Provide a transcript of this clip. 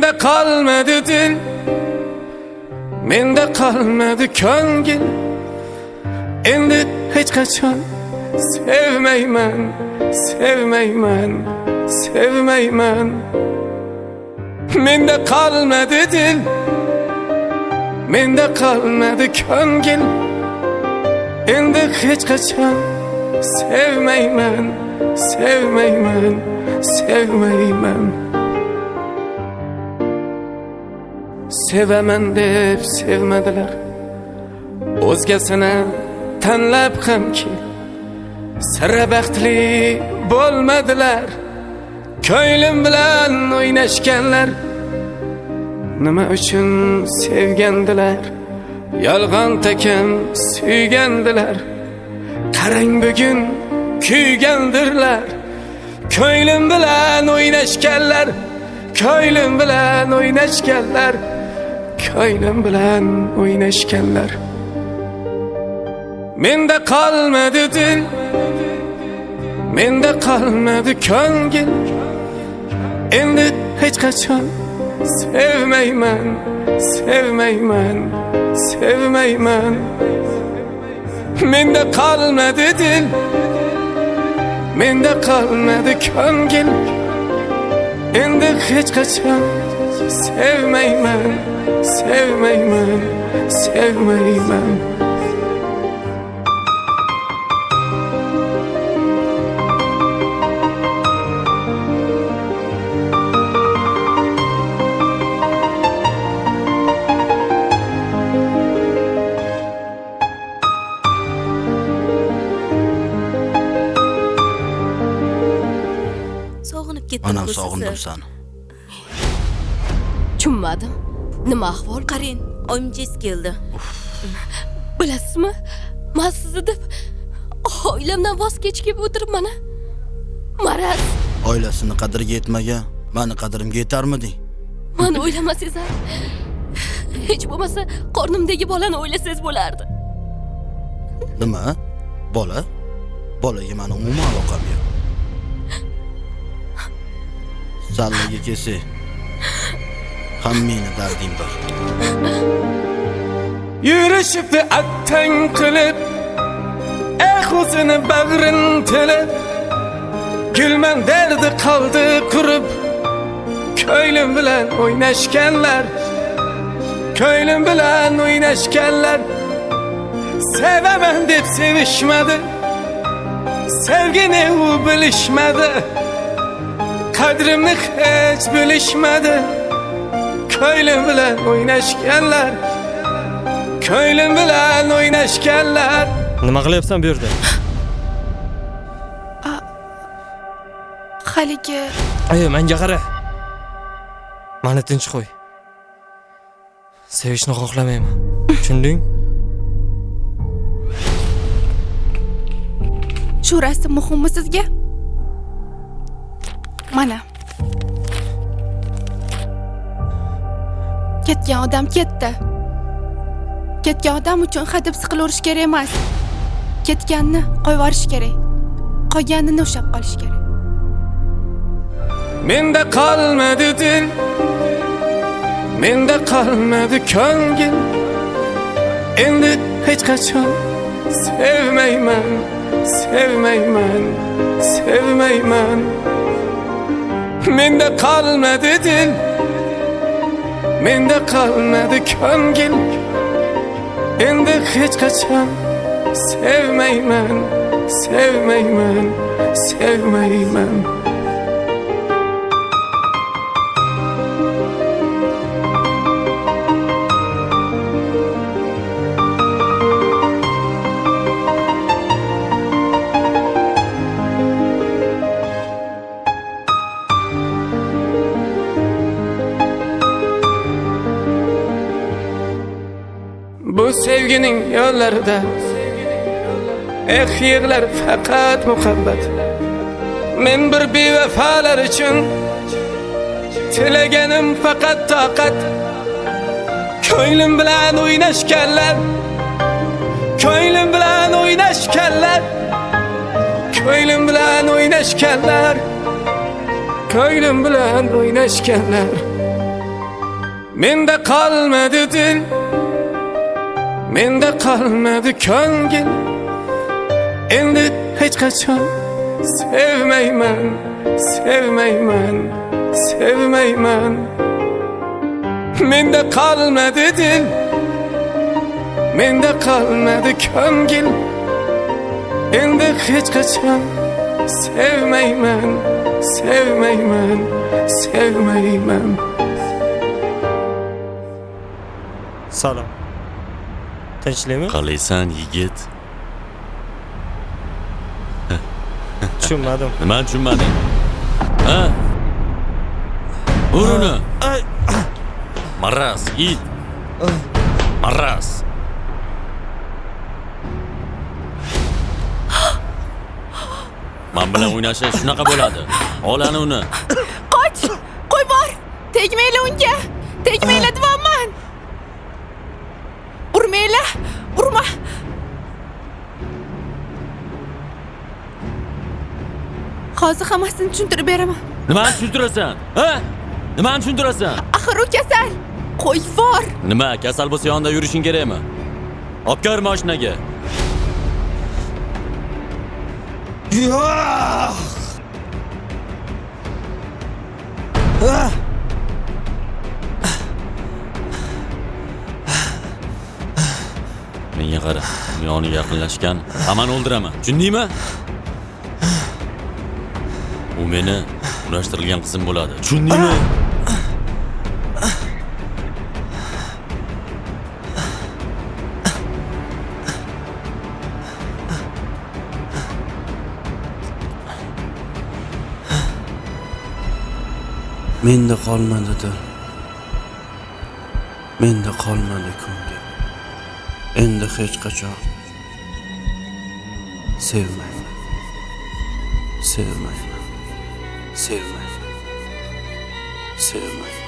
Mende kalmadı dil, mende kalmadı ko'ngil. Endi hech qachon sevmayman, sevmayman, sevmayman. Mende kalmadı dil, mende kalmadı ko'ngil. Endi hech qachon sevmayman, sevmayman, sevmayman. Sevaman deb sevmadilar, o'zgasini tanlab hamki sira baxtli bo'lmadilar. Ko'nglim bilan o'ynashganlar nima uchun sevgandilar? Yolg'on takam suygandilar. Qarang bugun kuygandirlar. Ko'nglim bilan o'ynashganlar, ko'nglim bilan o'ynashganlar, ko'nglim bilan o'ynashganlar. Mende kalmadı dil, mende kalmadı ko'ngil. Endi hech qachon sevmayman, sevmayman, sevmayman. Mende kalmadı dil, mende kalmadı ko'ngil. Endi hech qachon sevmayman, sevmayman, sevmayman. Anam sog'indim seni. Tushunmadim. Nima ahvol? Qarang, oyimchangiz keldi. Bilasizmi? Men sizni deb oilamdan voz kechib o'tiribman. Maraz. Oilasini qadriga yetmagan, meni qadrimga yetarmiding? Meni o'ylamasangiz, hech bo'lmasa qornimdagi bolani o'ylasangiz bo'lardi. Nima? Bola? Bolaga meni umuman aloqam yo'q. Sallaga kelsa, hammani darding bor. Yurishib attang qilib, o'zini bag'rin tilib, gulman derdi qoldi qurib. Ko'nglim bilan o'ynashganlar, ko'nglim bilan o'ynashganlar. Sevaman deb sevishmadi, sevgini u bilishmadi. Qadrimni hech bilishmadi. Ko'nglim bilan o'ynashganlar, ko'nglim bilan o'ynashganlar. Nima qilyapsan bu yerda? Haligi menga qara. Meni tinch qo'y. Sevishni xohlamayman. Tushunding? shu rasm muhimmi sizga? Mana. Ketgan odam ketdi. Ketgan odam uchun hadeb siqilaverish kerak emas. Ketganni qo'yvorish kerak. Qolganini ushlab qolish kerak. Mende kalmadı dil, mende kalmadı ko'ngil. Endi hech qachon sevmayman, sevmayman, sevmayman. Mende kalmadı dil, mende kalmadı ko'ngil. Endi hech qachon sevmayman, sevmayman, sevmayman. Bu sevginin yollarida yig'lar faqat muhabbat. Men bir bevafalar uchun tilaganim faqat toqat. Ko'nglim bilan o'ynashganlar, ko'nglim bilan o'ynashganlar, ko'nglim bilan o'ynashganlar, ko'nglim bilan o'ynashganlar. Mende kalmadı dil, mende kalmadı ko'ngil. Endi hech qachon sevmayman, sevmayman, sevmayman. Mende kalmadı dil, mende kalmadı ko'ngil. Endi hech qachon sevmayman, sevmayman, sevmayman. Salom. Tinchlikmi? Qalaysan yigit? Tushunmadim. Nima tushunmading? Ha? Ur uni. Maraz, it. Maraz. Men bilan o'ynashi shunaqa bo'ladi. Ol ana uni. Qoch! Qo'y bor! Tegmaylar unga! Tegmaylar deyapman! Urmaylar! Urma! Hozir hammasini tushuntirib beraman. Nimani tushuntirasan? Ha? Nimani tushuntirasan? Axir u kasal. Qo'y bor! Nima, kasal bo'lsa yonida yurishing kerakmi? Olib kir mashinaga. Menga qara, yoniga yaqinlashgan, hammani o'ldiraman. Tushundingmi? U meni unashtirilgan qizim bo'ladi. Tushundingmi? Menda qolmadi dil, menda qolmadi ko'ngil. Endi hech qachon sevmayman, sevmayman, sevmayman, sevmayman.